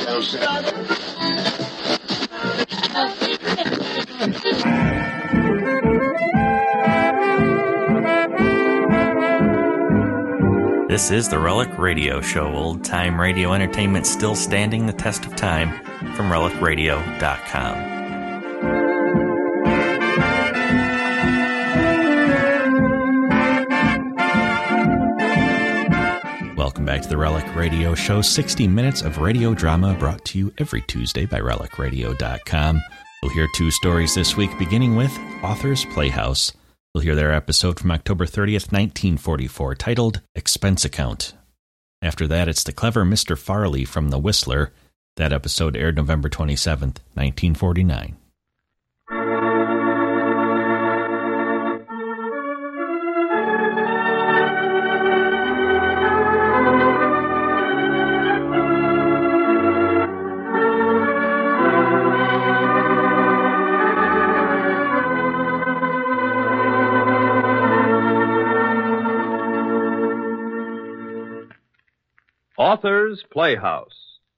This is the Relic Radio Show, old-time radio entertainment still standing the test of time, from relicradio.com. Welcome back to the Relic Radio Show, 60 minutes of radio drama brought to you every Tuesday by relicradio.com. We'll hear two stories this week, beginning with Author's Playhouse. We'll hear their episode from October 30th, 1944, titled Expense Account. After that, it's The Clever Mr. Farley from The Whistler. That episode aired November 27th, 1949. Author's Playhouse.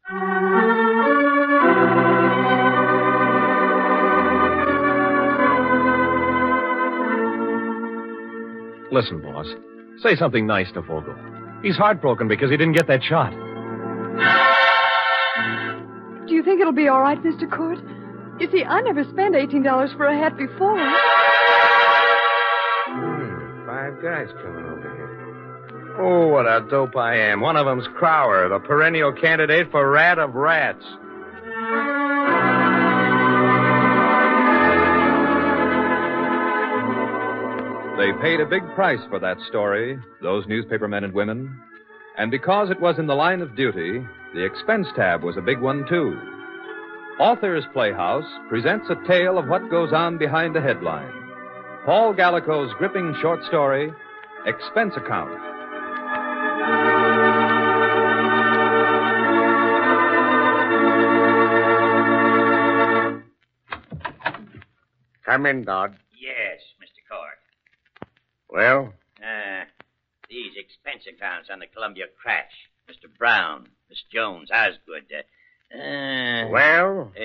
Listen, boss. Say something nice to Vogel. He's heartbroken because he didn't get that shot. Do you think it'll be all right, Mr. Court? You see, I never spent $18 for a hat before. 5 guys coming over here. Oh, what a dope I am. One of them's Crower, the perennial candidate for Rat of Rats. They paid a big price for that story, those newspaper men and women. And because it was in the line of duty, the expense tab was a big one, too. Author's Playhouse presents a tale of what goes on behind the headline. Paul Gallico's gripping short story, Expense Account. Come in, Dodd. Yes, Mr. Court. Well? These expense accounts on the Columbia crash. Mr. Brown, Miss Jones, Osgood. Well?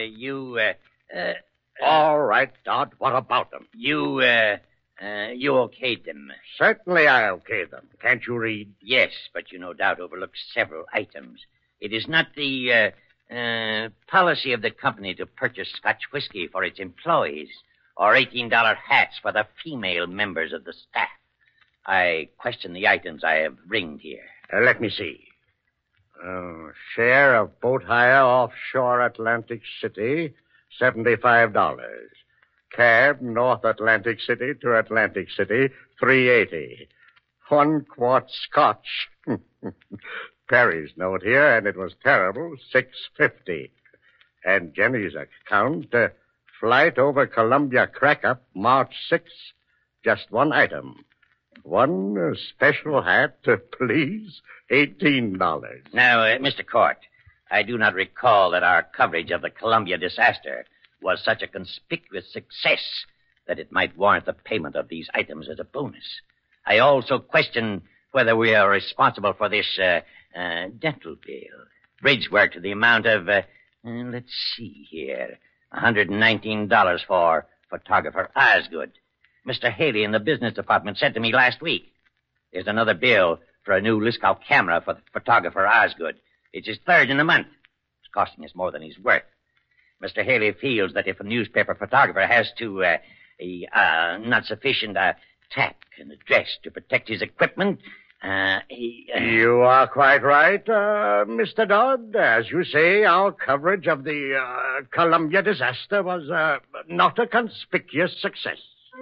All right, Dodd. What about them? You okayed them. Certainly I okayed them. Can't you read? Yes, but you no doubt overlooked several items. It is not the policy of the company to purchase Scotch whiskey for its employees or $18 hats for the female members of the staff. I question the items I have ringed here. Let me see. Share of boat hire offshore Atlantic City, $75. Cab North Atlantic City to Atlantic City, $3.80. 1 quart Scotch. Perry's note here, and it was terrible, $6.50. And Jenny's account, flight over Columbia Crack-Up, March 6th, just one item. One special hat, please, $18. Now, Mr. Court, I do not recall that our coverage of the Columbia disaster was such a conspicuous success that it might warrant the payment of these items as a bonus. I also question whether we are responsible for this dental bill. Bridge work to the amount of, let's see here, $119 for photographer Osgood. Mr. Haley in the business department said to me last week, there's another bill for a new Liskow camera for the photographer Osgood. It's his third in a month. It's costing us more than he's worth. Mr. Haley feels that if a newspaper photographer has to, not sufficient, tack and address to protect his equipment, You are quite right, Mr. Dodd. As you say, our coverage of the Columbia disaster was not a conspicuous success.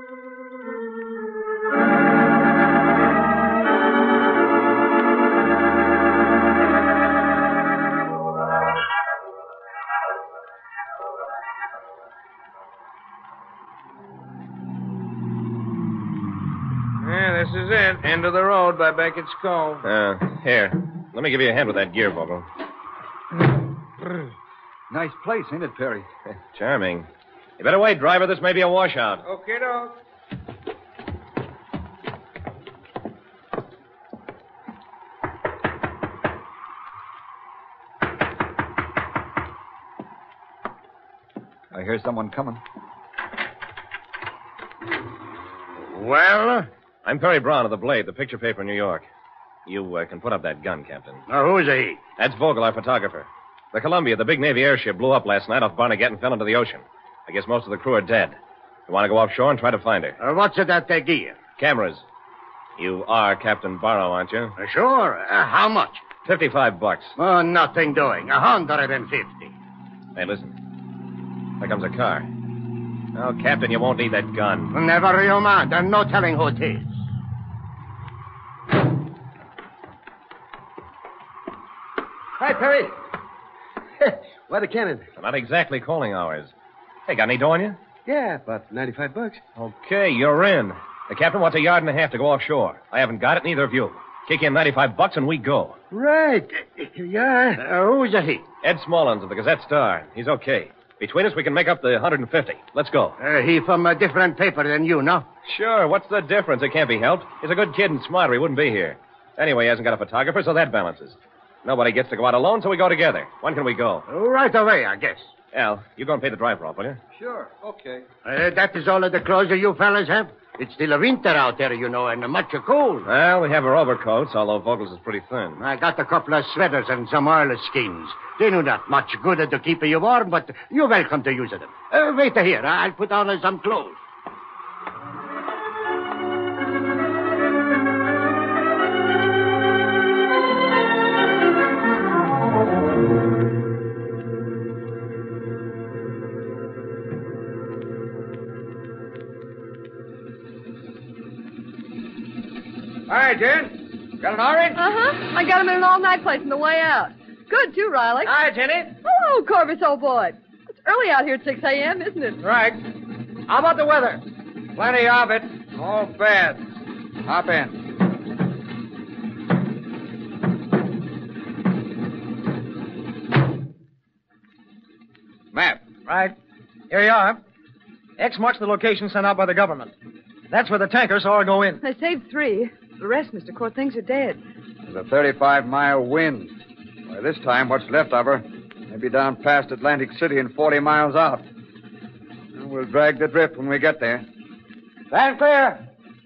This is it. End of the road by Beckett's Cove. Here. Let me give you a hand with that gear, Vogel. Nice place, ain't it, Perry? Charming. You better wait, driver. This may be a washout. Okay, dog. I hear someone coming. Well? I'm Perry Brown of the Blade, the picture paper in New York. You can put up that gun, Captain. Who's he? That's Vogel, our photographer. The Columbia, the big Navy airship, blew up last night off Barnegat and fell into the ocean. I guess most of the crew are dead. You want to go offshore and try to find her? What's it that they gear? Cameras. You are Captain Barrow, aren't you? Sure. How much? $55. Oh, nothing doing. 150. Hey, listen. There comes a car. Oh, Captain, you won't need that gun. Never you mind. There's no telling who it is. Hi, Perry. Why the cannon? Not exactly calling hours. Hey, got any dough on you? Yeah, about $95. Okay, you're in. The captain wants $1.5 to go offshore. I haven't got it, neither of you. Kick in $95 and we go. Right. Yeah. Who's he? Ed Smallens of the Gazette-Star. He's okay. Between us, we can make up the 150. Let's go. He from a different paper than you, no? Sure. What's the difference? It can't be helped. He's a good kid and smart, or he wouldn't be here. Anyway, he hasn't got a photographer, so that balances. Nobody gets to go out alone, so we go together. When can we go? Right away, I guess. Al, you go and pay the driver off, will you? Sure. Okay. That is all of the clothes you fellas have? It's still a winter out there, you know, and much cold. Well, we have our overcoats, although Vogel's is pretty thin. I got a couple of sweaters and some oilskins. They do not much good to keep you warm, but you're welcome to use them. Wait here. I'll put on some clothes. Hi, Jen. Got an orange? Uh-huh. I got him in an all-night place on the way out. Good, too, Riley. Hi, Jenny. Hello, Corvus, old boy. It's early out here at 6 a.m., isn't it? Right. How about the weather? Plenty of it. Oh, bad. Hop in. Map. Right. Here you are. X marks the location sent out by the government. That's where the tankers all go in. They saved 3. The rest, Mr. Court, thinks are dead. There's a 35-mile wind. By this time, what's left of her may be down past Atlantic City and 40 miles out. And we'll drag the drift when we get there. Stand clear.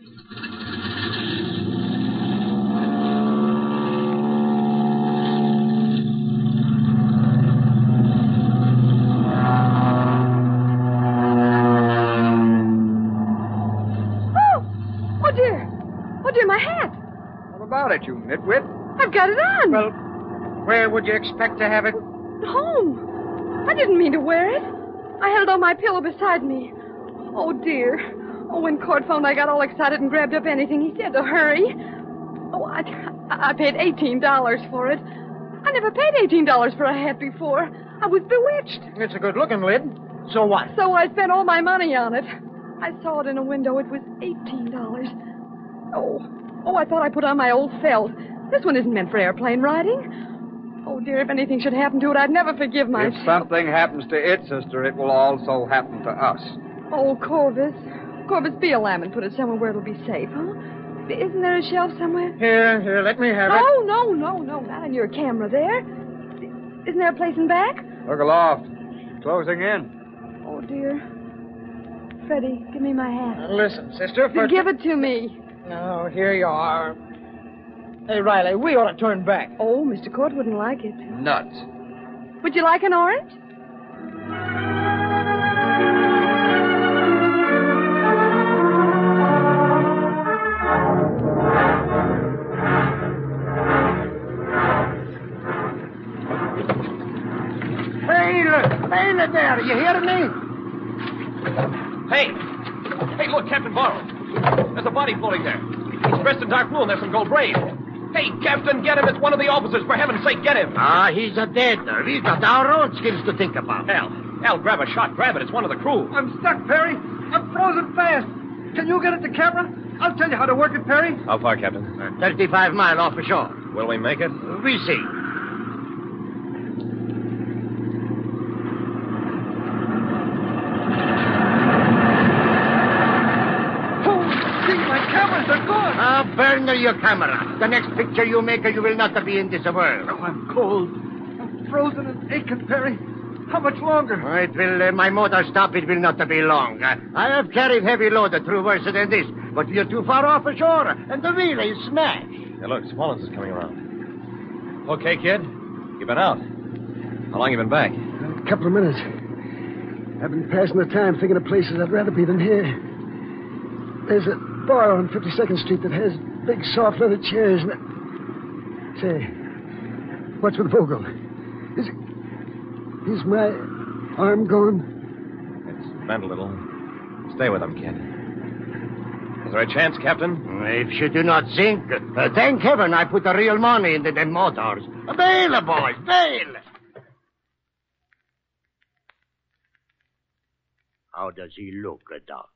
My hat. What about it, you nitwit? I've got it on. Well, where would you expect to have it? Home. I didn't mean to wear it. I had it on my pillow beside me. Oh, dear. Oh, when Court phoned, I got all excited and grabbed up anything he said to hurry. Oh, I paid $18 for it. I never paid $18 for a hat before. I was bewitched. It's a good-looking lid. So what? So I spent all my money on it. I saw it in a window. It was $18. Oh, I thought I put on my old felt. This one isn't meant for airplane riding. Oh, dear, if anything should happen to it, I'd never forgive myself. If something happens to it, sister, it will also happen to us. Oh, Corvus. Corvus, be a lamb and put it somewhere where it'll be safe, huh? Isn't there a shelf somewhere? Here, let me have it. Oh, no, not on your camera there. Isn't there a place in back? Look aloft. Closing in. Oh, dear. Freddie, give me my hat. Listen, sister, first... Give it to me. Oh, here you are. Hey, Riley, we ought to turn back. Oh, Mr. Court wouldn't like it. Nuts. Would you like an orange? Hey, there, you hear me? Hey, look, Captain Barrow. There's a body floating there. He's dressed in dark blue and there's some gold braid. Hey, Captain, get him. It's one of the officers. For heaven's sake, get him. He's a dead. We've got our own skins to think about. Al, grab a shot. Grab it. It's one of the crew. I'm stuck, Perry. I'm frozen fast. Can you get it to camera? I'll tell you how to work it, Perry. How far, Captain? 35 miles off the shore. Will we make it? We'll see. Burn your camera. The next picture you make, you will not be in this world. Oh, I'm cold. I'm frozen and aching, Perry. How much longer? My motor stop. It will not be long. I have carried heavy load through worse than this, but we are too far off ashore, and the wheel is smashed. Hey, look, Smollins is coming around. Okay, kid? You've been out. How long you been back? A couple of minutes. I've been passing the time thinking of places I'd rather be than here. There's a bar on 52nd Street that has big soft leather chairs. Say, what's with Vogel? Is my arm gone? It's bent a little. Stay with him, kid. Is there a chance, Captain? If she do not sink, thank heaven I put the real money into them motors. Bail, boys, bail! How does he look, Doc?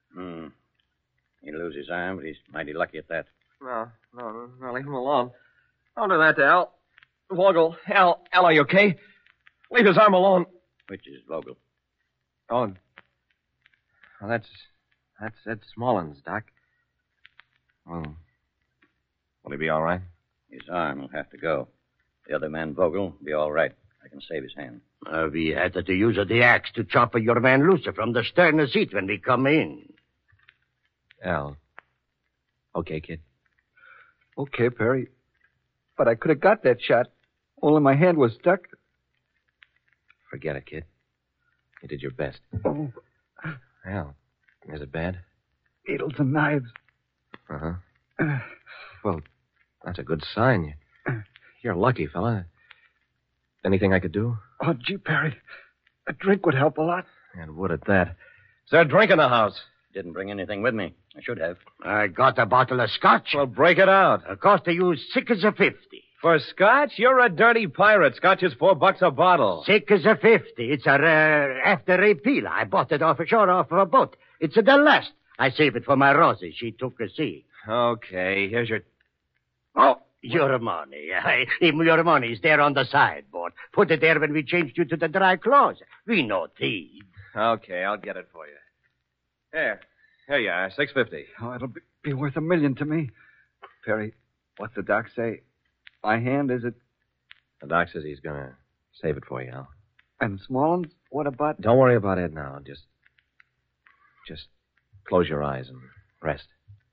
He lose his arm, but he's mighty lucky at that. No, leave him alone. Don't do that to Al. Vogel, Al, are you okay? Leave his arm alone. Which is Vogel? Oh, well, that's Ed Smollins, Doc. Well, will he be all right? His arm will have to go. The other man, Vogel, will be all right. I can save his hand. We had to use the axe to chop your man loose from the stern seat when we come in. Al. Okay, kid. Okay, Perry. But I could have got that shot. Only my hand was stuck. Forget it, kid. You did your best. Oh. Al, is it bad? Needles and knives. Uh-huh. Well, that's a good sign. You're lucky, fella. Anything I could do? Oh, gee, Perry. A drink would help a lot. And would at that. Is there a drink in the house? Didn't bring anything with me. I should have. I got a bottle of scotch. Well, break it out. Cost you $6.50. For scotch? You're a dirty pirate. Scotch is $4 a bottle. $6.50. It's after repeal. I bought it offshore off of a boat. It's the last. I saved it for my Rosie. She took a sea. Okay, here's your... Oh, your money. Your money is there on the sideboard. Put it there when we changed you to the dry closet. We no thieves. Okay, I'll get it for you. Here you are, $6.50. Oh, it'll be worth $1 million to me. Perry, what's the doc say? My hand, is it? The doc says he's going to save it for you, Al. And Smollins? What about... Don't worry about it now. Just close your eyes and rest.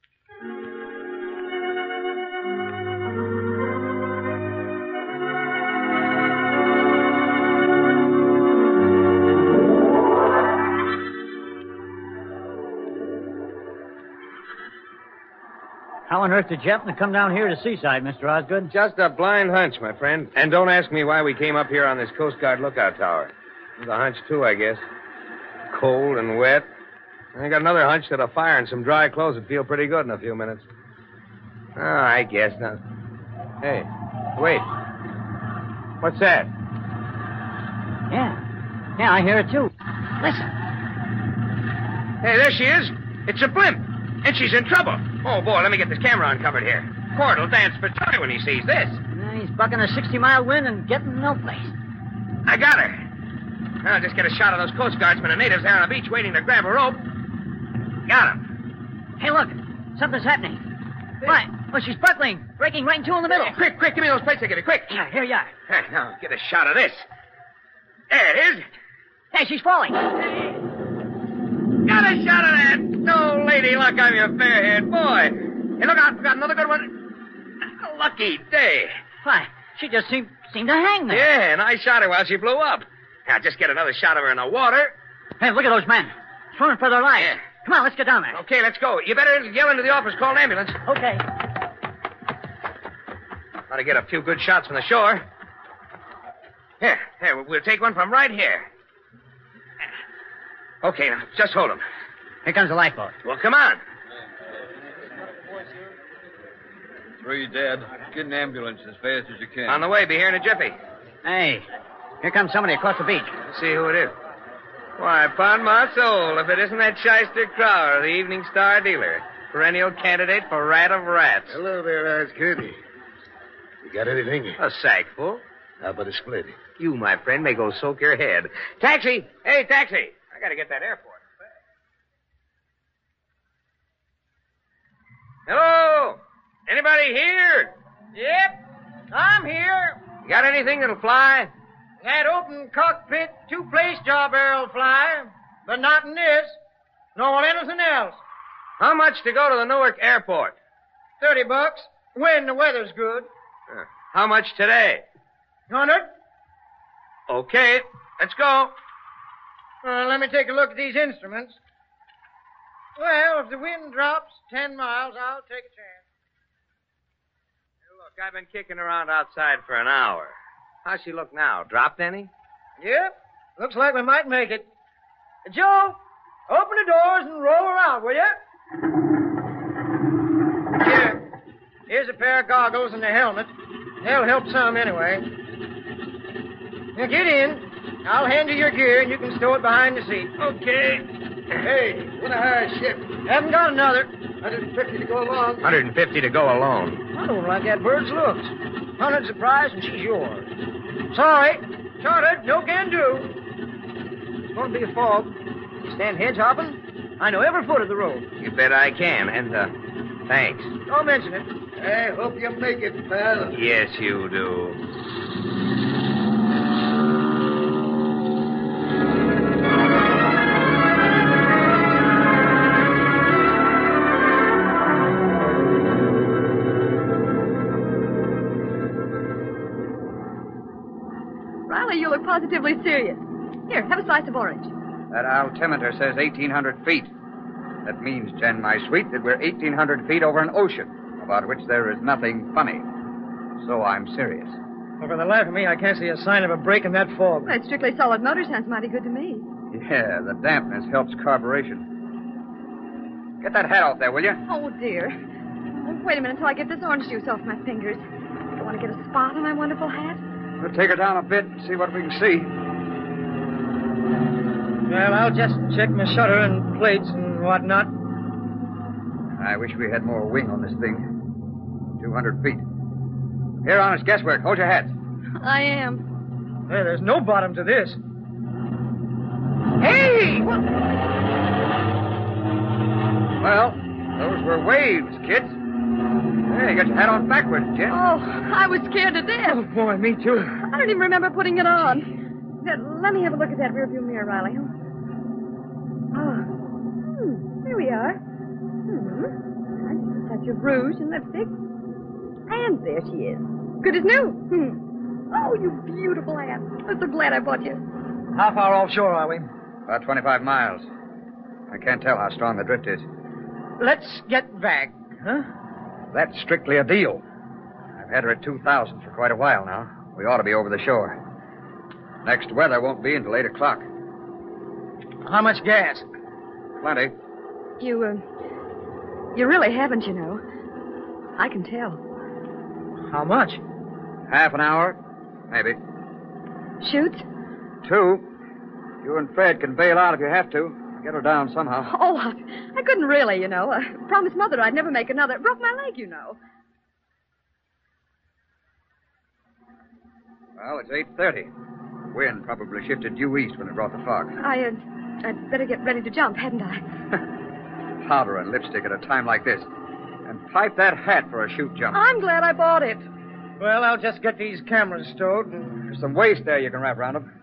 How on earth did you happen to come down here to Seaside, Mr. Osgood? Just a blind hunch, my friend. And don't ask me why we came up here on this Coast Guard lookout tower. It was a hunch, too, I guess. Cold and wet. I got another hunch that a fire and some dry clothes would feel pretty good in a few minutes. Oh, I guess not. Hey, wait. What's that? Yeah, I hear it, too. Listen. Hey, there she is. It's a blimp. And she's in trouble. Oh, boy, let me get this camera uncovered here. Cord will dance for joy when he sees this. He's bucking a 60-mile wind and getting no place. I got her. I'll just get a shot of those Coast Guardsmen and natives there on the beach waiting to grab a rope. Got him. Hey, look. Something's happening. Why? Oh, she's buckling. Breaking right in two in the middle. Hey, quick, give me those plates again, quick. Yeah, here you are. Now, get a shot of this. There it is. Hey, she's falling. Got a shot of that. No lady luck, I'm your fair-haired boy. Hey, look out. We got another good one. A lucky day. Why, she just seemed to hang there. Yeah, and I shot her while she blew up. Now, just get another shot of her in the water. Hey, look at those men. Swimming for their lives. Yeah. Come on, let's get down there. Okay, let's go. You better yell into the office, call an ambulance. Okay. Ought to get a few good shots from the shore. Here, we'll take one from right here. Okay, now, just hold him. Here comes the lifeboat. Well, come on. 3 dead. Get an ambulance as fast as you can. On the way. Be here in a jiffy. Hey, here comes somebody across the beach. Let's see who it is. Why, upon my soul, if it isn't that shyster Crowder, the Evening Star dealer, perennial candidate for rat of rats. Hello there, Osgood. You got anything? A sack full. How about a split? You, my friend, may go soak your head. Taxi! Hey, taxi! I gotta get that airport. Hello? Anybody here? Yep, I'm here. You got anything that'll fly? That open cockpit, two-place job barrel fly, but not in this, nor anything else. How much to go to the Newark airport? $30, when the weather's good. How much today? 100. Okay, let's go. Let me take a look at these instruments. Well, if the wind drops 10 miles, I'll take a chance. Hey, look, I've been kicking around outside for an hour. How's she look now? Dropped any? Yep. Looks like we might make it. Joe, open the doors and roll her out, will you? Here. Here's a pair of goggles and a helmet. They'll help some anyway. Now get in. I'll hand you your gear and you can stow it behind the seat. Okay. Hey, want to hire a ship? Haven't got another. 150 to go along. 150 to go alone. I don't like that bird's looks. 100's the price and she's yours. Sorry. Chartered. No can do. It's going to be a fog. You stand hedge hopping? I know every foot of the road. You bet I can. And, thanks. Don't mention it. I hope you make it, pal. Yes, you do. Riley, you look positively serious. Here, have a slice of orange. That altimeter says 1,800 feet. That means, Jen, my sweet, that we're 1,800 feet over an ocean, about which there is nothing funny. So I'm serious. Well, for the life of me, I can't see a sign of a break in that fog. That strictly solid motor sounds mighty good to me. Yeah, the dampness helps carburation. Get that hat off there, will you? Oh, dear. Oh, wait a minute until I get this orange juice off my fingers. I want to get a spot on my wonderful hat. We'll take her down a bit and see what we can see. Well, I'll just check my shutter and plates and whatnot. I wish we had more wing on this thing. 200 feet. Here, honest guesswork. Hold your hats. I am. Hey, there's no bottom to this. Hey! Well, those were waves, kids. Hey, you got your hat on backwards, Jen. Oh, I was scared to death. Oh, boy, me too. I don't even remember putting it on. Let me have a look at that rearview mirror, Riley. There we are. That's your rouge and lipstick. And there she is. Good as new. Oh, you beautiful Anne. I'm so glad I bought you. How far offshore are we? About 25 miles. I can't tell how strong the drift is. Let's get back, huh? That's strictly a deal. I've had her at 2,000 for quite a while now. We ought to be over the shore. Next weather won't be until 8 o'clock. How much gas? Plenty. You really haven't, you know. I can tell. How much? Half an hour, maybe. Shoots? 2. You and Fred can bail out if you have to. Get her down somehow. Oh, I couldn't really, you know. I promised Mother I'd never make another. Broke my leg, you know. Well, it's 8:30. Wind probably shifted due east when it brought the fog. I'd better get ready to jump, hadn't I? Powder and lipstick at a time like this. And pipe that hat for a shoot jump. I'm glad I bought it. Well, I'll just get these cameras stowed and... There's some waste there you can wrap around them.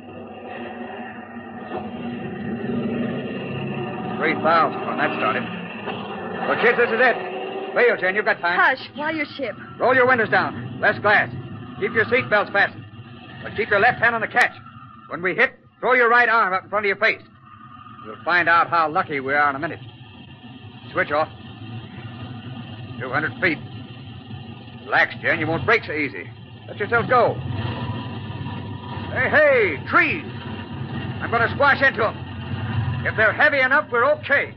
3,000 when that started. Well, kids, this is it. Bail, Jen, you've got time. Hush, fly your ship. Roll your windows down. Less glass. Keep your seat belts fastened. But keep your left hand on the catch. When we hit, throw your right arm up in front of your face. You'll find out how lucky we are in a minute. Switch off. 200 feet. Relax, Jen. You won't break so easy. Let yourself go. Hey, trees. I'm going to squash into them. If they're heavy enough, we're okay.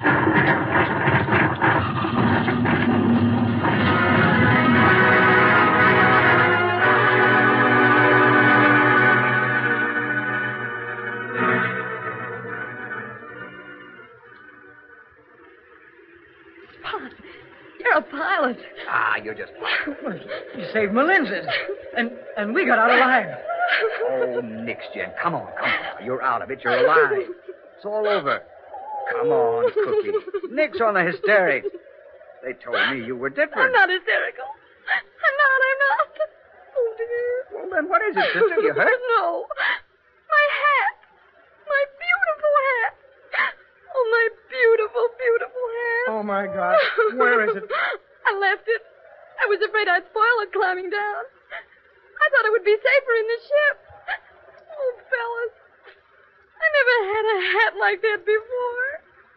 Spot, you're a pilot. You're just... You saved my lenses. And we got out alive. Oh, nix, Jen. Come on. You're out of it. You're alive. It's all over. Come on, Cookie. Nix on the hysterics. They told me you were different. I'm not hysterical. I'm not. Oh, dear. then what is it, sister? You hurt? No. My hat. My beautiful hat. Oh, my beautiful, beautiful hat. Oh, my God. Where is it? I left it. I was afraid I'd spoil it climbing down. I thought it would be safer in the ship. Oh, fellas. I never had a hat like that before.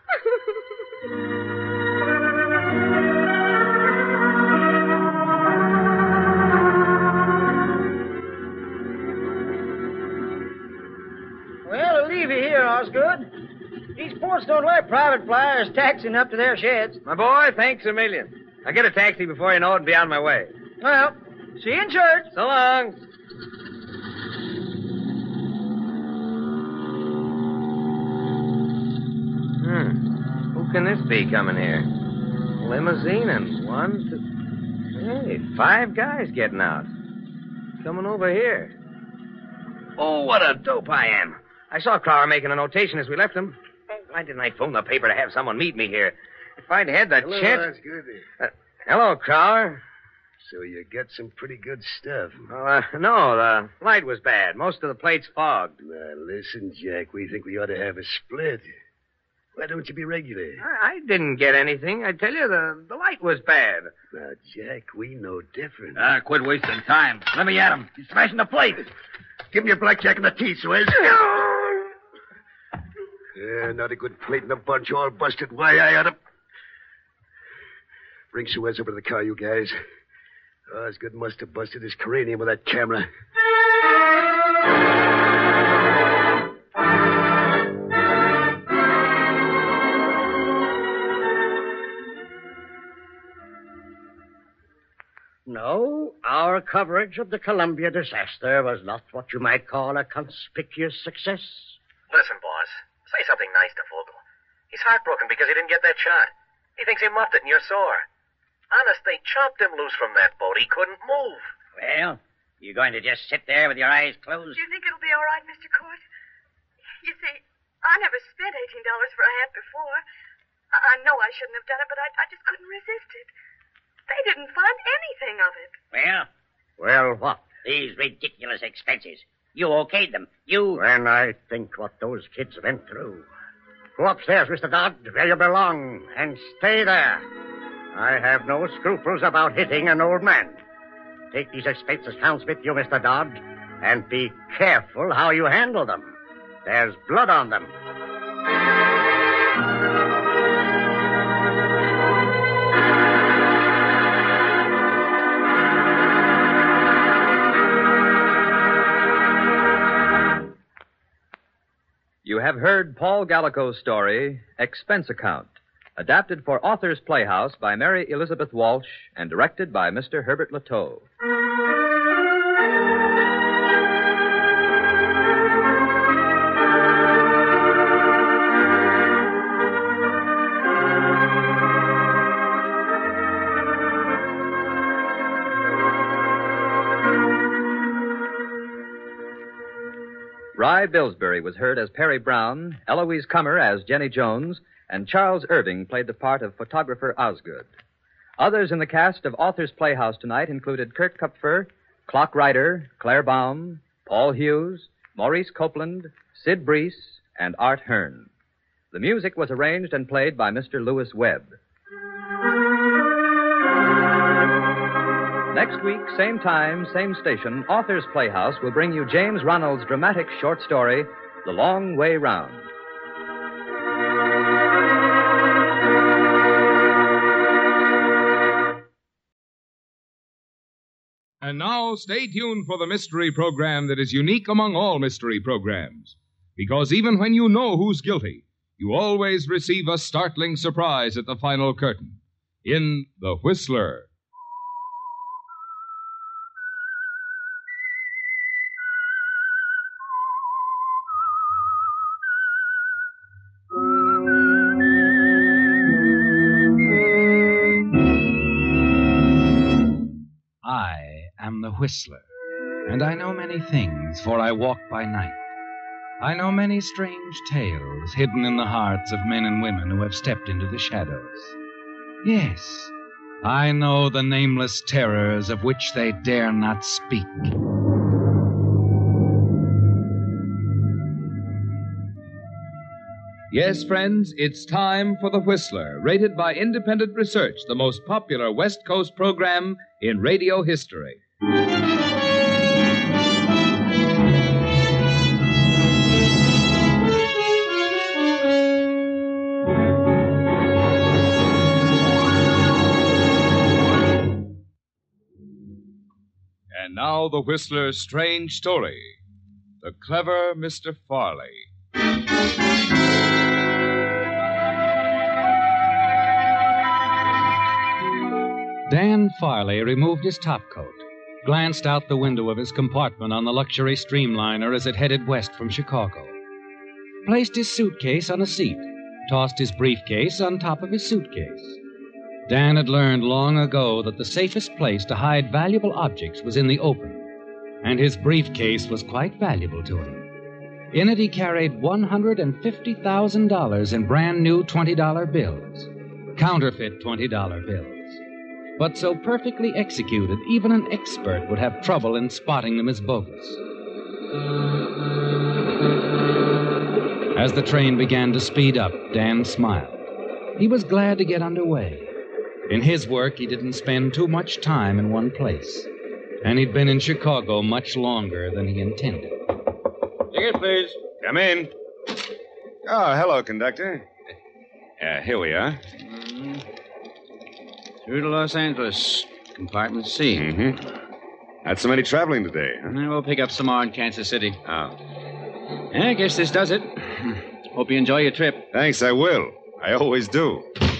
Well, I'll leave you here, Osgood. These ports don't let private flyers taxiing up to their sheds. My boy, thanks a million. I'll get a taxi before you know it and be on my way. Well, see you in church. So long. Who can this be coming here? Limousine and 1, 2... Hey, 5 guys getting out. Coming over here. Oh, what a dope I am. I saw Crowder making a notation as we left him. Why didn't I phone the paper to have someone meet me here? If I'd had the chance... That's good. Hello, Crowder. So you get some pretty good stuff. Well, no, the light was bad. Most of the plate's fogged. Now, listen, Jack, we think we ought to have a split. Why don't you be regular? I didn't get anything. I tell you, the light was bad. Now, Jack, we know different. Quit wasting time. Let me at him. He's smashing the plate. Give me a blackjack and the tea, Suez. Yeah, not a good plate in the bunch, all busted. Why, I ought to... Bring Suez over to the car, you guys. Osgood must have busted his cranium with that camera. No, our coverage of the Columbia disaster was not what you might call a conspicuous success. Listen, boss. Say something nice to Vogel. He's heartbroken because he didn't get that shot. He thinks he muffed it and you're sore. Honest, they chopped him loose from that boat. He couldn't move. Well, you going to just sit there with your eyes closed? Do you think it'll be all right, Mr. Court? You see, I never spent $18 for a hat before. I know I shouldn't have done it, but I just couldn't resist it. They didn't find anything of it. Well, what? These ridiculous expenses. You okayed them. You... When I think what those kids went through. Go upstairs, Mr. Dodd, where you belong, and stay there. I have no scruples about hitting an old man. Take these expense accounts with you, Mr. Dodd, and be careful how you handle them. There's blood on them. You have heard Paul Gallico's story, Expense Account, adapted for Authors Playhouse by Mary Elizabeth Walsh and directed by Mr. Herbert Lateau. Rye Billsbury was heard as Perry Brown, Eloise Cummer as Jenny Jones, and Charles Irving played the part of photographer Osgood. Others in the cast of Authors Playhouse tonight included Kurt Kupfer, Clock Ryder, Claire Baum, Paul Hughes, Maurice Copeland, Sid Breese, and Art Hearn. The music was arranged and played by Mr. Lewis Webb. Next week, same time, same station, Authors Playhouse will bring you James Ronald's dramatic short story, The Long Way Round. And now, stay tuned for the mystery program that is unique among all mystery programs. Because even when you know who's guilty, you always receive a startling surprise at the final curtain. In The Whistler. I am the Whistler, and I know many things, for I walk by night. I know many strange tales hidden in the hearts of men and women who have stepped into the shadows. Yes, I know the nameless terrors of which they dare not speak. Yes, friends, it's time for The Whistler, rated by independent research the most popular West Coast program in radio history. And now The Whistler's strange story, The Clever Mr. Farley. Dan Farley removed his topcoat, glanced out the window of his compartment on the luxury streamliner as it headed west from Chicago, placed his suitcase on a seat, tossed his briefcase on top of his suitcase. Dan had learned long ago that the safest place to hide valuable objects was in the open, and his briefcase was quite valuable to him. In it he carried $150,000 in brand new $20 bills, counterfeit $20 bills. But so perfectly executed, even an expert would have trouble in spotting them as bogus. As the train began to speed up, Dan smiled. He was glad to get underway. In his work, he didn't spend too much time in one place, and he'd been in Chicago much longer than he intended. Ticket, please. Come in. Oh, hello, conductor. Here we are. Through to Los Angeles. Compartment C. Mm-hmm. Not so many traveling today, huh? We'll pick up some more in Kansas City. Oh. Yeah, I guess this does it. Hope you enjoy your trip. Thanks, I will. I always do.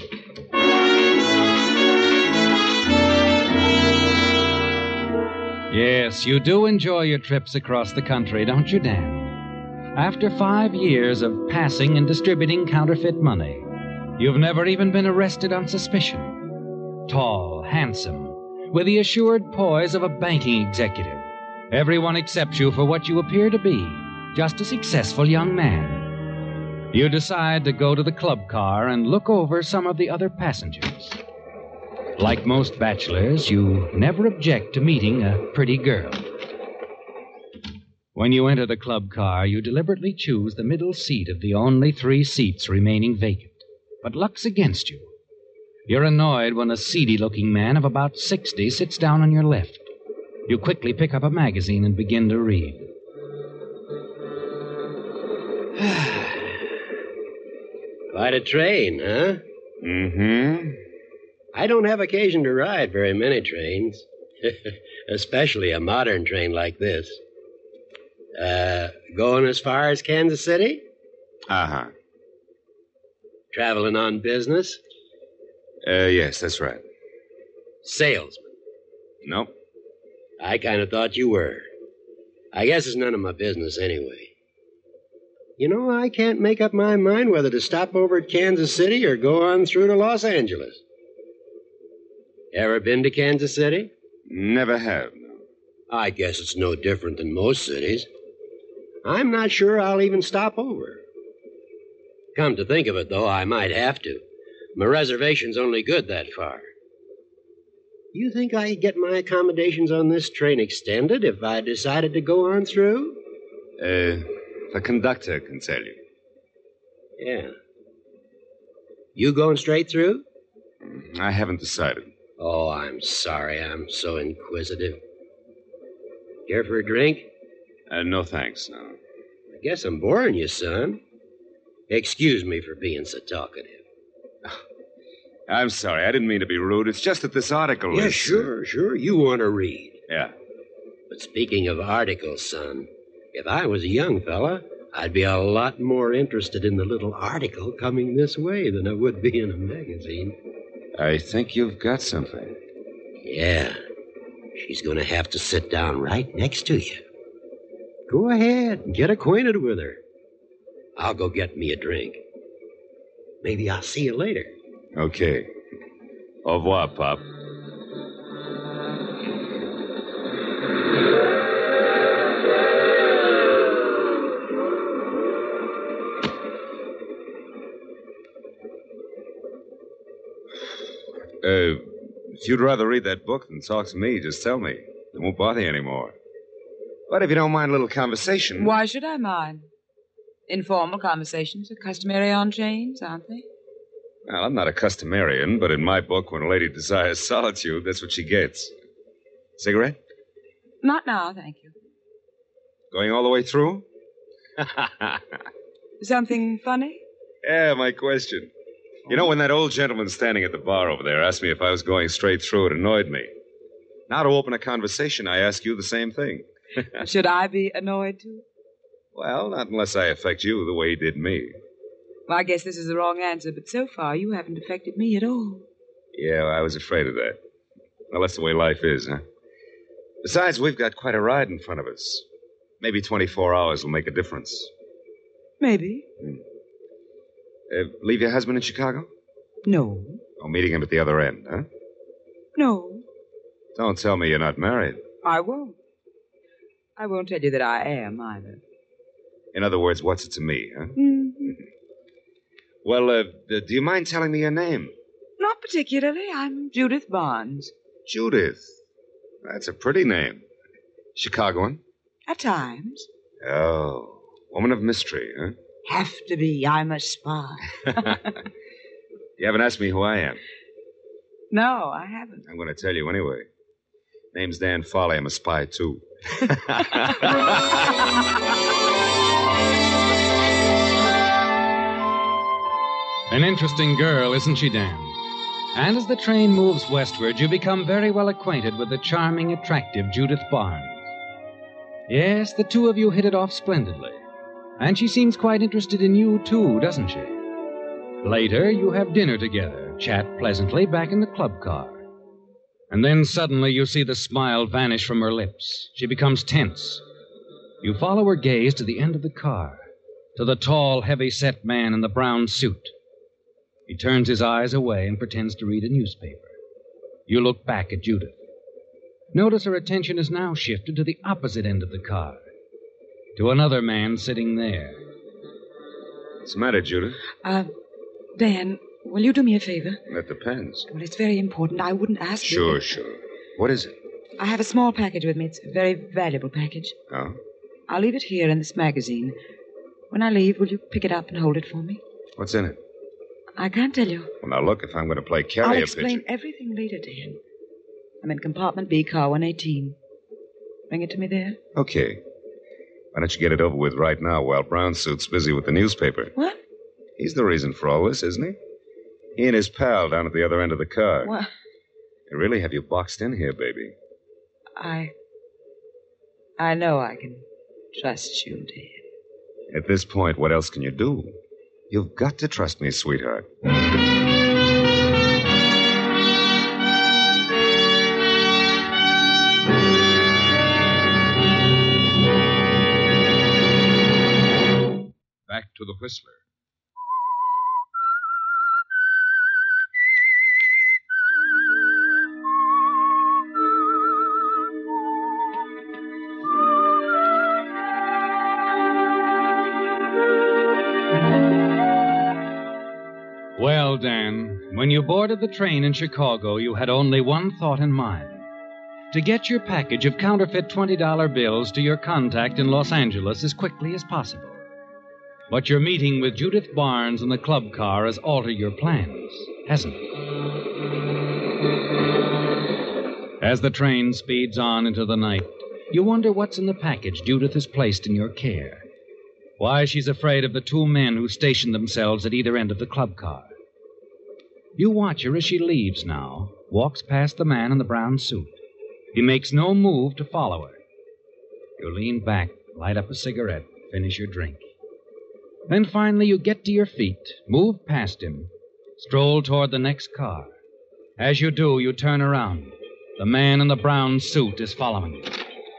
Yes, you do enjoy your trips across the country, don't you, Dan? After 5 years of passing and distributing counterfeit money, you've never even been arrested on suspicion. Tall, handsome, with the assured poise of a banking executive. Everyone accepts you for what you appear to be, just a successful young man. You decide to go to the club car and look over some of the other passengers. Like most bachelors, you never object to meeting a pretty girl. When you enter the club car, you deliberately choose the middle seat of the only 3 seats remaining vacant. But luck's against you. You're annoyed when a seedy-looking man of about 60 sits down on your left. You quickly pick up a magazine and begin to read. Quite a train, huh? Mm-hmm. I don't have occasion to ride very many trains, especially a modern train like this. Going as far as Kansas City? Uh-huh. Traveling on business? Yes, that's right. Salesman? Nope. I kind of thought you were. I guess it's none of my business anyway. You know, I can't make up my mind whether to stop over at Kansas City or go on through to Los Angeles. Ever been to Kansas City? Never have, no. I guess it's no different than most cities. I'm not sure I'll even stop over. Come to think of it, though, I might have to. My reservation's only good that far. You think I could get my accommodations on this train extended if I decided to go on through? The conductor can tell you. Yeah. You going straight through? I haven't decided. Oh, I'm sorry. I'm so inquisitive. Care for a drink? No, thanks, no. I guess I'm boring you, son. Excuse me for being so talkative. I'm sorry. I didn't mean to be rude. It's just that this article Yeah, is... sure. You want to read. Yeah. But speaking of articles, son, if I was a young fella, I'd be a lot more interested in the little article coming this way than I would be in a magazine. I think you've got something. Yeah. She's going to have to sit down right next to you. Go ahead and get acquainted with her. I'll go get me a drink. Maybe I'll see you later. Okay. Au revoir, Pop. If you'd rather read that book than talk to me, just tell me. It won't bother you anymore. But if you don't mind a little conversation... Why should I mind? Informal conversations are customary on trains, aren't they? Well, I'm not a customarian, but in my book, when a lady desires solitude, that's what she gets. Cigarette? Not now, thank you. Going all the way through? Something funny? Yeah, my question. You know, when that old gentleman standing at the bar over there asked me if I was going straight through, it annoyed me. Now, to open a conversation, I ask you the same thing. Should I be annoyed, too? Well, not unless I affect you the way he did me. Well, I guess this is the wrong answer, but so far you haven't affected me at all. Yeah, I was afraid of that. Well, that's the way life is, huh? Besides, we've got quite a ride in front of us. Maybe 24 hours will make a difference. Maybe. Leave your husband in Chicago? No. Oh, meeting him at the other end, huh? No. Don't tell me you're not married. I won't. I won't tell you that I am, either. In other words, what's it to me, huh? Mm-hmm. Well, do you mind telling me your name? Not particularly. I'm Judith Barnes. Judith. That's a pretty name. Chicagoan? At times. Oh, woman of mystery, huh? Have to be. I'm a spy. You haven't asked me who I am. No, I haven't. I'm going to tell you anyway. Name's Dan Farley. I'm a spy, too. An interesting girl, isn't she, Dan? And as the train moves westward, you become very well acquainted with the charming, attractive Judith Barnes. Yes, the two of you hit it off splendidly. And she seems quite interested in you, too, doesn't she? Later, you have dinner together, chat pleasantly back in the club car. And then suddenly you see the smile vanish from her lips. She becomes tense. You follow her gaze to the end of the car, to the tall, heavy-set man in the brown suit. He turns his eyes away and pretends to read a newspaper. You look back at Judith. Notice her attention is now shifted to the opposite end of the car, to another man sitting there. What's the matter, Judith? Dan, will you do me a favor? That depends. Well, it's very important. I wouldn't ask Sure, you. sure. What is it? I have a small package with me. It's a very valuable package. Oh? I'll leave it here in this magazine. When I leave, will you pick it up and hold it for me? What's in it? I can't tell you. Well, now look, if I'm going to play I'll carrier explain pigeon... everything later, Dan. I'm in compartment B, car 118. Bring it to me there. Okay. Why don't you get it over with right now while Brownsuit's busy with the newspaper? What? He's the reason for all this, isn't he? He and his pal down at the other end of the car. What? They really have you boxed in here, baby. I know I can trust you, Dan. At this point, what else can you do? You've got to trust me, sweetheart. Back to the Whistler. Well, Dan, when you boarded the train in Chicago, you had only one thought in mind. To get your package of counterfeit $20 bills to your contact in Los Angeles as quickly as possible. But your meeting with Judith Barnes in the club car has altered your plans, hasn't it? As the train speeds on into the night, you wonder what's in the package Judith has placed in your care. Why she's afraid of the two men who stationed themselves at either end of the club car. You watch her as she leaves now, walks past the man in the brown suit. He makes no move to follow her. You lean back, light up a cigarette, finish your drink. Then finally you get to your feet, move past him, stroll toward the next car. As you do, you turn around. The man in the brown suit is following you.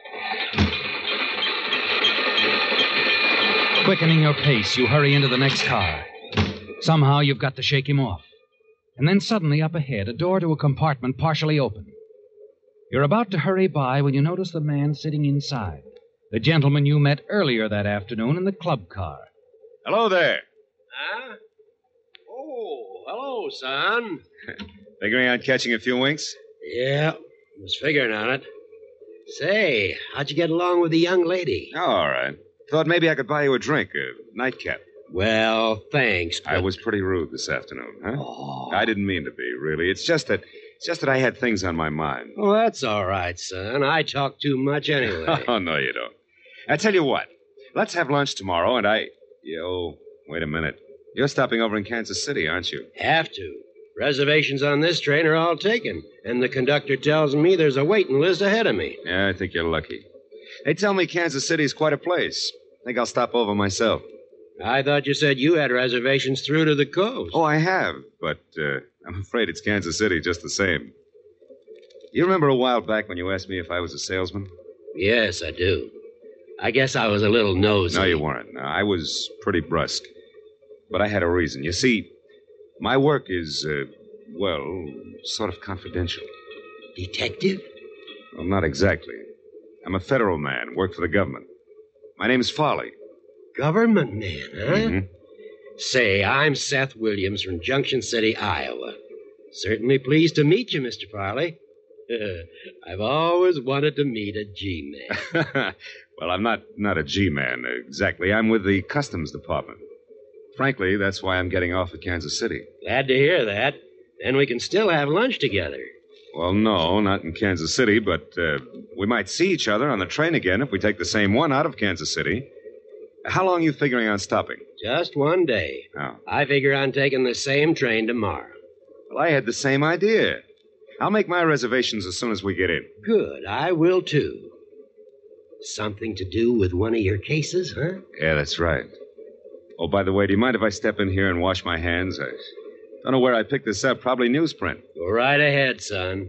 Quickening your pace, you hurry into the next car. Somehow you've got to shake him off. And then suddenly up ahead, a door to a compartment partially open. You're about to hurry by when you notice the man sitting inside. The gentleman you met earlier that afternoon in the club car. Hello there. Huh? Oh, hello, son. Figuring on catching a few winks? Yeah, was figuring on it. Say, how'd you get along with the young lady? Oh, all right. Thought maybe I could buy you a drink, a nightcap. Well, thanks, but... I was pretty rude this afternoon, huh? Oh. I didn't mean to be, really. It's just that I had things on my mind. Well, that's all right, son. I talk too much anyway. Oh, no, you don't. I tell you what. Let's have lunch tomorrow, and wait a minute. You're stopping over in Kansas City, aren't you? Have to. Reservations on this train are all taken, and the conductor tells me there's a waiting list ahead of me. Yeah, I think you're lucky. They tell me Kansas City's quite a place. I think I'll stop over myself. I thought you said you had reservations through to the coast. Oh, I have, but I'm afraid it's Kansas City just the same. You remember a while back when you asked me if I was a salesman? Yes, I do. I guess I was a little nosy. No, you weren't. No, I was pretty brusque. But I had a reason. You see, my work is, sort of confidential. Detective? Well, not exactly. I'm a federal man, work for the government. My name is Farley. Government man, huh? Mm-hmm. Say, I'm Seth Williams from Junction City, Iowa. Certainly pleased to meet you, Mr. Farley. I've always wanted to meet a G-man. Well, I'm not a G-man, exactly. I'm with the Customs Department. Frankly, that's why I'm getting off at Kansas City. Glad to hear that. Then we can still have lunch together. Well, no, not in Kansas City, but we might see each other on the train again if we take the same one out of Kansas City. How long are you figuring on stopping? Just one day. Oh. I figure on taking the same train tomorrow. Well, I had the same idea. I'll make my reservations as soon as we get in. Good. I will, too. Something to do with one of your cases, huh? Yeah, that's right. Oh, by the way, do you mind if I step in here and wash my hands? I don't know where I picked this up. Probably newsprint. Go right ahead, son.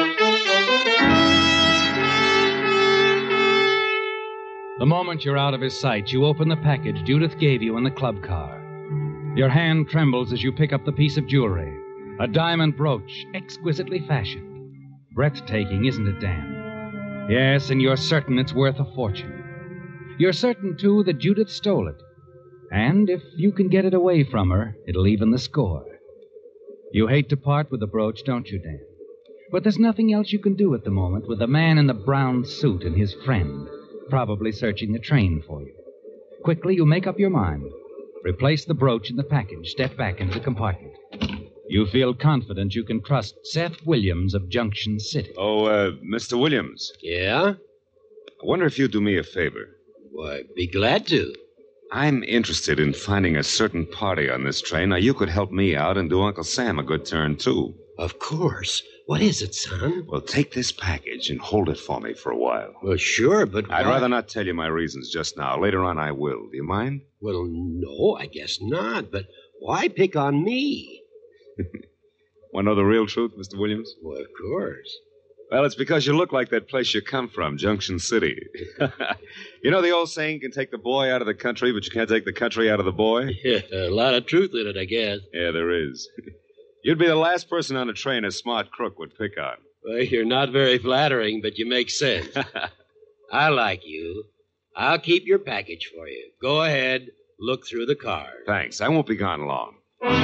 The moment you're out of his sight, you open the package Judith gave you in the club car. Your hand trembles as you pick up the piece of jewelry. A diamond brooch, exquisitely fashioned. Breathtaking, isn't it, Dan? Yes, and you're certain it's worth a fortune. You're certain, too, that Judith stole it. And if you can get it away from her, it'll even the score. You hate to part with the brooch, don't you, Dan? But there's nothing else you can do at the moment with the man in the brown suit and his friend, probably searching the train for you. Quickly, you make up your mind. Replace the brooch in the package. Step back into the compartment. You feel confident you can trust Seth Williams of Junction City. Oh, Mr. Williams. Yeah? I wonder if you'd do me a favor. Why, be glad to. I'm interested in finding a certain party on this train. Now, you could help me out and do Uncle Sam a good turn, too. Of course. What is it, son? Well, take this package and hold it for me for a while. Well, sure, but I'd rather not tell you my reasons just now. Later on, I will. Do you mind? Well, no, I guess not. But why pick on me? Want to know the real truth, Mr. Williams? Well, of course. Well, it's because you look like that place you come from, Junction City. You know the old saying, you can take the boy out of the country, but you can't take the country out of the boy? Yeah, a lot of truth in it, I guess. Yeah, there is. You'd be the last person on a train a smart crook would pick on. Well, you're not very flattering, but you make sense. I like you. I'll keep your package for you. Go ahead, look through the car. Thanks. I won't be gone long.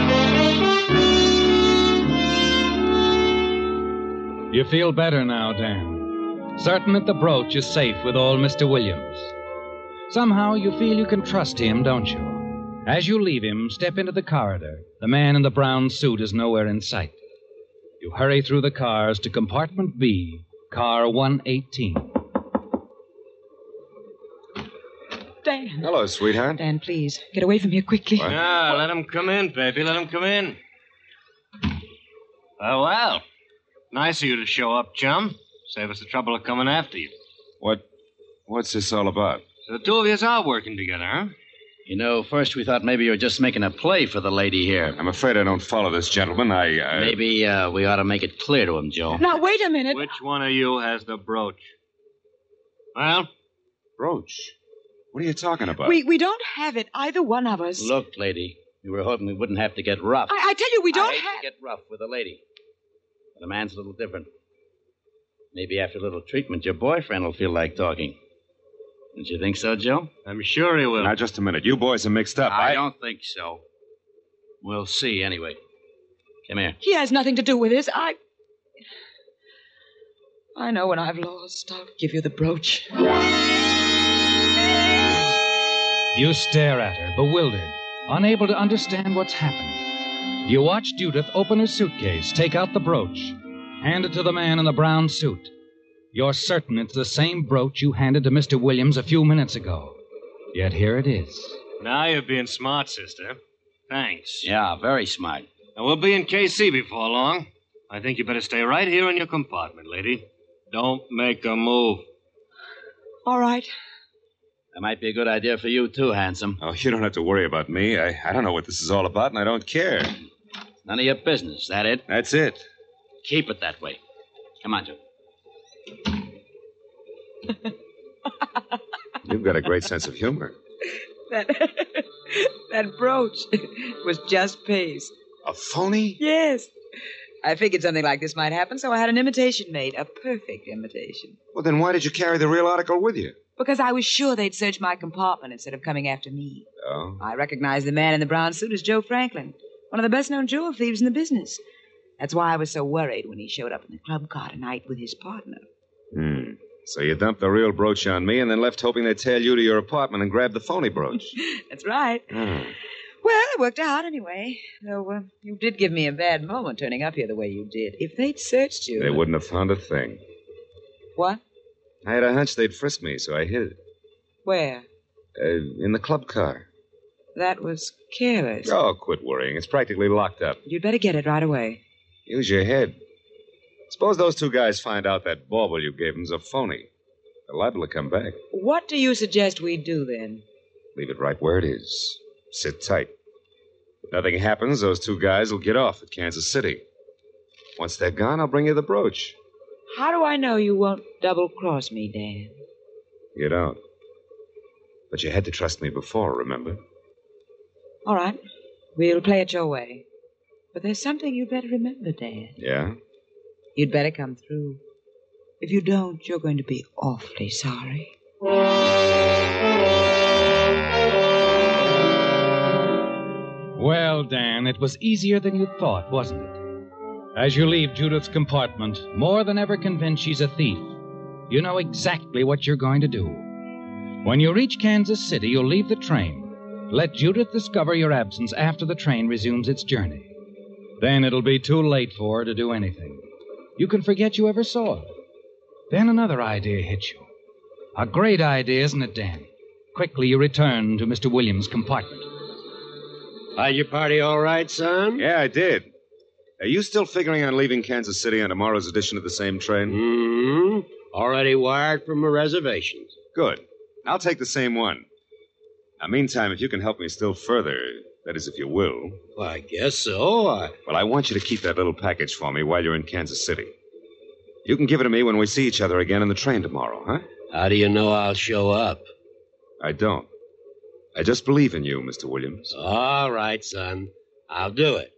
You feel better now, Dan. Certain that the brooch is safe with old Mr. Williams. Somehow you feel you can trust him, don't you? As you leave him, step into the corridor. The man in the brown suit is nowhere in sight. You hurry through the cars to compartment B, car 118. Dan. Hello, sweetheart. Dan, please, get away from here quickly. What? Yeah, let him come in, baby. Let him come in. Oh, well. Nice of you to show up, chum. Save us the trouble of coming after you. What's this all about? So the two of you are working together, huh? You know, first we thought maybe you were just making a play for the lady here. I'm afraid I don't follow this gentleman. Maybe we ought to make it clear to him, Joe. Now, wait a minute. Which one of you has the brooch? Well? Brooch? What are you talking about? We don't have it, either one of us. Look, lady, we were hoping we wouldn't have to get rough. I tell you, we don't I hate to get rough with a lady. But a man's a little different. Maybe after a little treatment, your boyfriend will feel like talking. Don't you think so, Joe? I'm sure he will. Now, just a minute. You boys are mixed up. I don't think so. We'll see, anyway. Come here. He has nothing to do with this. I know when I've lost, I'll give you the brooch. You stare at her, bewildered, unable to understand what's happened. You watch Judith open her suitcase, take out the brooch, hand it to the man in the brown suit. You're certain it's the same brooch you handed to Mr. Williams a few minutes ago. Yet here it is. Now you're being smart, sister. Thanks. Yeah, very smart. And we'll be in KC before long. I think you better stay right here in your compartment, lady. Don't make a move. All right. That might be a good idea for you, too, handsome. Oh, you don't have to worry about me. I don't know what this is all about, and I don't care. None of your business. That it? That's it. Keep it that way. Come on, Joe. You've got a great sense of humor. That brooch was just paste. A phony? Yes. I figured something like this might happen, so I had an imitation made. A perfect imitation. Well, then why did you carry the real article with you? Because I was sure they'd search my compartment instead of coming after me. Oh? I recognized the man in the brown suit as Joe Franklin, one of the best-known jewel thieves in the business. That's why I was so worried when he showed up in the club car tonight with his partner. So you dumped the real brooch on me and then left hoping they'd tail you to your apartment and grab the phony brooch. That's right. Well, it worked out anyway. Though you did give me a bad moment turning up here the way you did. If they'd searched you... They wouldn't have found a thing. What? I had a hunch they'd frisk me, so I hid it. Where? In the club car. That was careless. Oh, quit worrying. It's practically locked up. You'd better get it right away. Use your head. Suppose those two guys find out that bauble you gave them's a phony. They're liable to come back. What do you suggest we do, then? Leave it right where it is. Sit tight. If nothing happens, those two guys will get off at Kansas City. Once they're gone, I'll bring you the brooch. How do I know you won't double-cross me, Dan? You don't. But you had to trust me before, remember? All right. We'll play it your way. But there's something you'd better remember, Dan. Yeah? You'd better come through. If you don't, you're going to be awfully sorry. Well, Dan, it was easier than you thought, wasn't it? As you leave Judith's compartment, more than ever convinced she's a thief, you know exactly what you're going to do. When you reach Kansas City, you'll leave the train. Let Judith discover your absence after the train resumes its journey. Then it'll be too late for her to do anything. You can forget you ever saw her. Then another idea hits you. A great idea, isn't it, Dan? Quickly you return to Mr. Williams' compartment. Find your party all right, son? Yeah, I did. Are you still figuring on leaving Kansas City on tomorrow's edition of the same train? Mm-hmm. Already wired from my reservations. Good. I'll take the same one. Now, meantime, if you can help me still further, that is, if you will. Well, I guess so. Well, I want you to keep that little package for me while you're in Kansas City. You can give it to me when we see each other again in the train tomorrow, huh? How do you know I'll show up? I don't. I just believe in you, Mr. Williams. All right, son. I'll do it.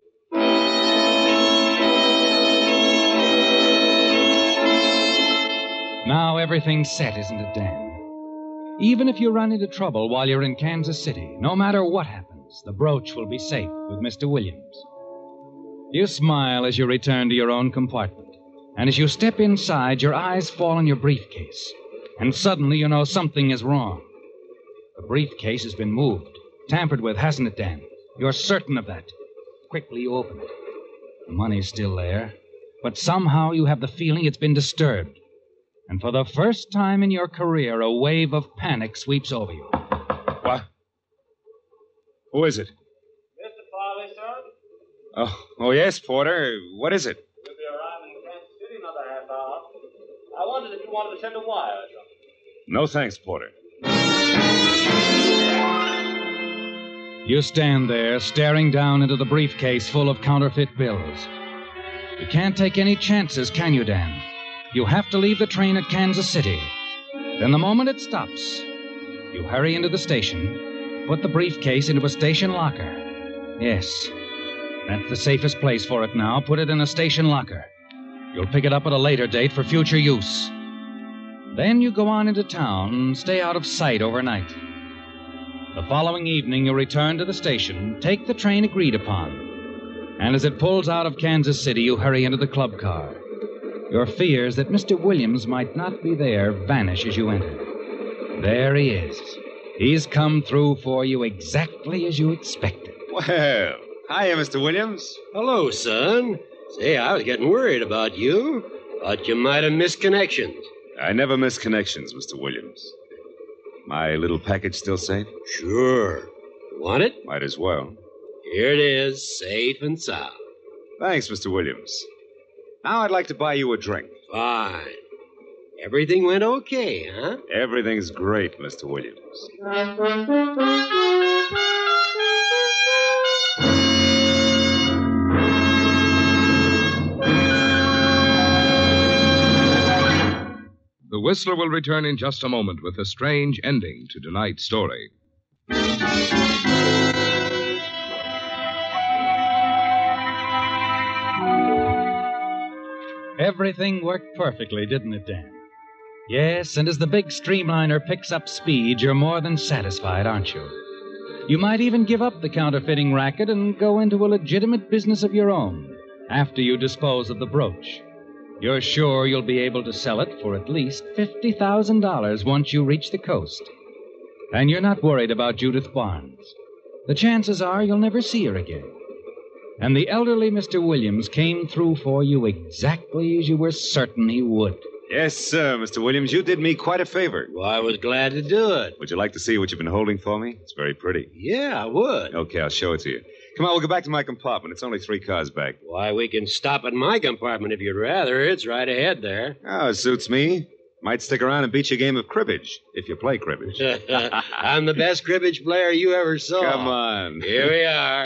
Now everything's set, isn't it, Dan? Even if you run into trouble while you're in Kansas City, no matter what happens, the brooch will be safe with Mr. Williams. You smile as you return to your own compartment. And as you step inside, your eyes fall on your briefcase. And suddenly you know something is wrong. The briefcase has been moved, tampered with, hasn't it, Dan? You're certain of that. Quickly you open it. The money's still there, but somehow you have the feeling it's been disturbed. And for the first time in your career, a wave of panic sweeps over you. What? Who is it? Mr. Farley, sir? Oh, yes, Porter. What is it? We'll be arriving in Kansas City in another half hour. I wondered if you wanted to send a wire or something. No, thanks, Porter. You stand there, staring down into the briefcase full of counterfeit bills. You can't take any chances, can you, Dan? You have to leave the train at Kansas City. Then the moment it stops, you hurry into the station, put the briefcase into a station locker. Yes, that's the safest place for it now. Put it in a station locker. You'll pick it up at a later date for future use. Then you go on into town and stay out of sight overnight. The following evening, you return to the station, take the train agreed upon. And as it pulls out of Kansas City, you hurry into the club car. Your fears that Mr. Williams might not be there vanish as you enter. There he is, He's come through for you exactly as you expected. Well, hiya, Mr. Williams. Hello, son. Say, I was getting worried about you. Thought you might have missed connections. I never miss connections, Mr. Williams. My little package still safe? Sure. Want it? Might as well. Here it is, safe and sound. Thanks, Mr. Williams. Now I'd like to buy you a drink. Fine. Everything went okay, huh? Everything's great, Mr. Williams. The Whistler will return in just a moment with a strange ending to tonight's story. Everything worked perfectly, didn't it, Dan? Yes, and as the big streamliner picks up speed, you're more than satisfied, aren't you? You might even give up the counterfeiting racket and go into a legitimate business of your own after you dispose of the brooch. You're sure you'll be able to sell it for at least $50,000 once you reach the coast. And you're not worried about Judith Barnes. The chances are you'll never see her again. And the elderly Mr. Williams came through for you exactly as you were certain he would. Yes, sir, Mr. Williams. You did me quite a favor. Well, I was glad to do it. Would you like to see what you've been holding for me? It's very pretty. Yeah, I would. Okay, I'll show it to you. Come on, we'll go back to my compartment. It's only 3 cars back. Why, we can stop at my compartment if you'd rather. It's right ahead there. Oh, it suits me. Might stick around and beat you a game of cribbage, if you play cribbage. I'm the best cribbage player you ever saw. Come on. Here we are.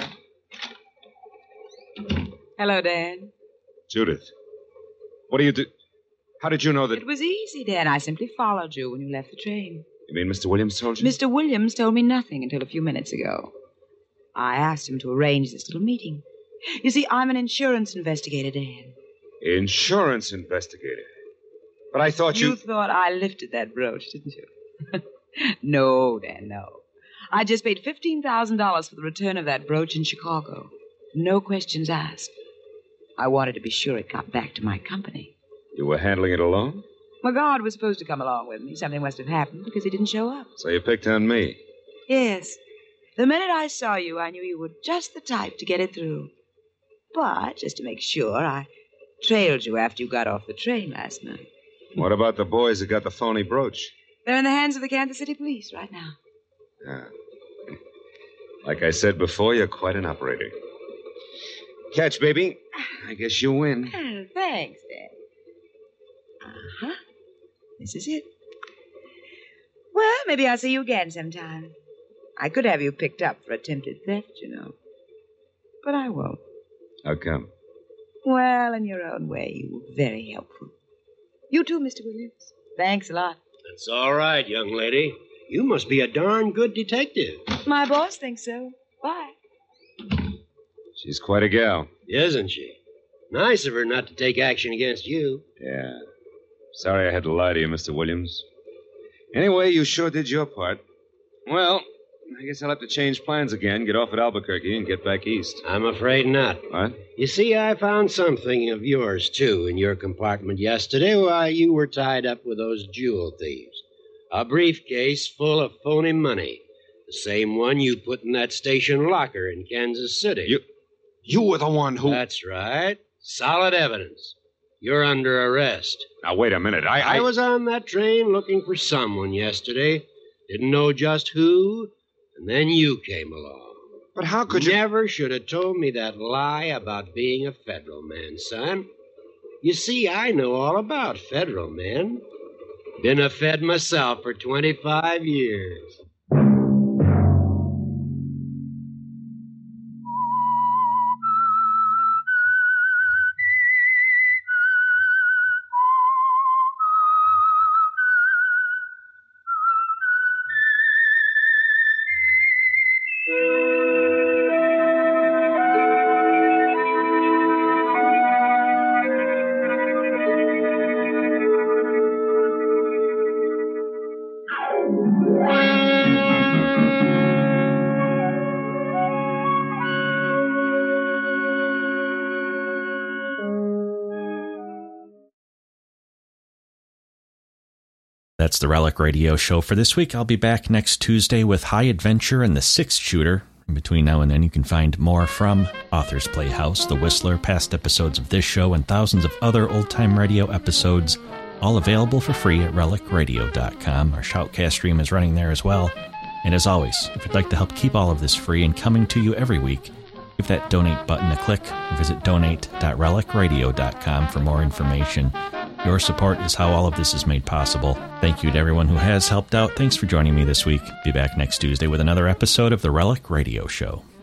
Hello, Dan. Judith, what do you do? How did you know that... It was easy, Dan. I simply followed you when you left the train. You mean Mr. Williams told you? Mr. Williams told me nothing until a few minutes ago. I asked him to arrange this little meeting. You see, I'm an insurance investigator, Dan. Insurance investigator? But I thought you... You thought I lifted that brooch, didn't you? No, Dan, no. I just paid $15,000 for the return of that brooch in Chicago. No questions asked. I wanted to be sure it got back to my company. You were handling it alone? McGard was supposed to come along with me. Something must have happened because he didn't show up. So you picked on me? Yes. The minute I saw you, I knew you were just the type to get it through. But, just to make sure, I trailed you after you got off the train last night. What about the boys who got the phony brooch? They're in the hands of the Kansas City police right now. Yeah. Like I said before, you're quite an operator. Catch, baby. I guess you win. Oh, thanks, Dad. Uh-huh. This is it. Well, maybe I'll see you again sometime. I could have you picked up for attempted theft, you know. But I won't. How come? Well, in your own way, you were very helpful. You too, Mr. Williams. Thanks a lot. That's all right, young lady. You must be a darn good detective. My boss thinks so. Bye. She's quite a gal. Isn't she? Nice of her not to take action against you. Yeah. Sorry I had to lie to you, Mr. Williams. Anyway, you sure did your part. Well, I guess I'll have to change plans again, get off at Albuquerque, and get back east. I'm afraid not. What? You see, I found something of yours, too, in your compartment yesterday while you were tied up with those jewel thieves. A briefcase full of phony money. The same one you put in that station locker in Kansas City. You were the one who... That's right. Solid evidence. You're under arrest. Now, wait a minute. I was on that train looking for someone yesterday. Didn't know just who, and then you came along. But how could you... Never should have told me that lie about being a federal man, son. You see, I know all about federal men. Been a Fed myself for 25 years. That's the Relic Radio Show for this week. I'll be back next Tuesday with High Adventure and the Sixth Shooter. In between now and then, you can find more from Author's Playhouse, The Whistler, past episodes of this show, and thousands of other old-time radio episodes, all available for free at relicradio.com. Our Shoutcast stream is running there as well. And as always, if you'd like to help keep all of this free and coming to you every week, give that donate button a click and visit donate.relicradio.com for more information. Your support is how all of this is made possible. Thank you to everyone who has helped out. Thanks for joining me this week. Be back next Tuesday with another episode of the Relic Radio Show.